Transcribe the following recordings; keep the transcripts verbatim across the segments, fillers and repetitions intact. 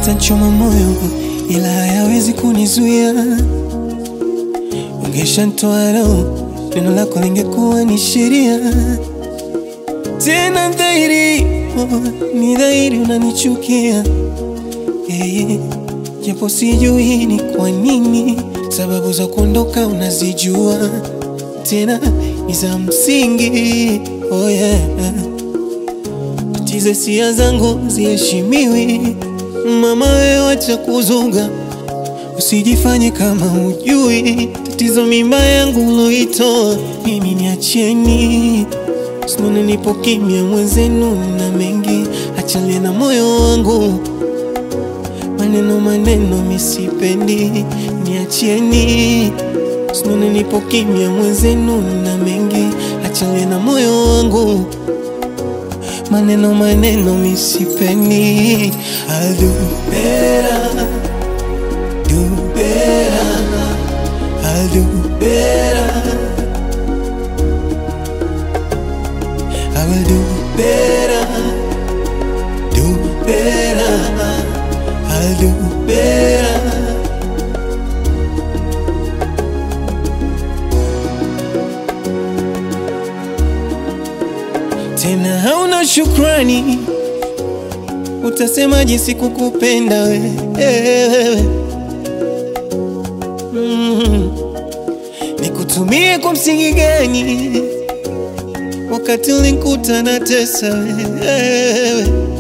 yatanchoma moyo ila hayawezi kunizuia. Ungeshanitoa roho, neno lako lingekuwa ni sheria. Tena dhahiri, oh, ni dhahiri unanichukia. Hey, japo sijui ni kwa nini, sababu za kuondoka unazijua, tena ni za msingi. Oh yeah, tatizo hisia zangu ziheshimiwi. Mama wewe wacha kuzunga, usijifanye kama hujui. Tatizo mimba yangu uloitoa, mimi niacheni. Sinone nipo kimya mwenzenu na mengi, achane na moyo wangu. Maneno maneno misipendi, niacheni. Sinone nipo kimya mwenzenu na mengi, achane na moyo wangu. Maneno maneno misipendi. I'll do better, do better, I'll do better, I will do better, do better, I'll do better. Tena hauna shukrani, utasema jinsi kukupenda wewe. mm. Nikutumie kwa msingi gani wakati ulinikuta na tesa wewe?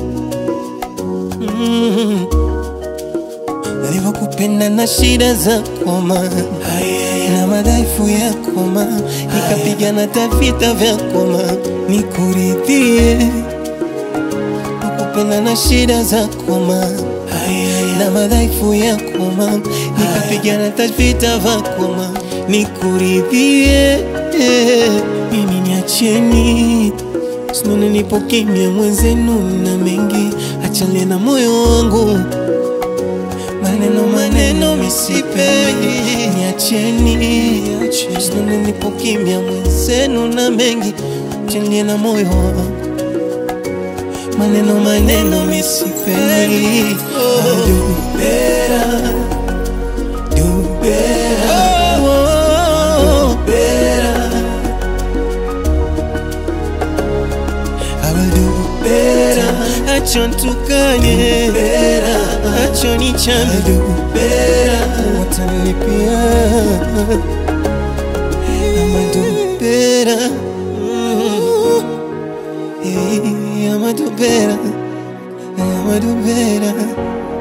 mm. Nilivyokupenda na shida zako ma, na madhaifu yako ma, nikapigana vita vyako ma, nikuridhie. Nakupenda na shida zako ma, na madhaifu yako ma, nikapigana vita vyako ma, nikuridhie. Mimi niacheni, sinone nipo kimya mwenzenu na mengi, achane na moyo wangu. Maneno maneno misipendi, niacheni. Sinone nipo kimya mwenzenu na mengi, achane na moyo wangu. Maneno maneno misipendi. I'll do better, do better, oh, do better, I will do better. Acha nitukane, acha nichane, I'll do better. Watanilipia, I'ma do better. Hey, I'ma do better, I'ma do better.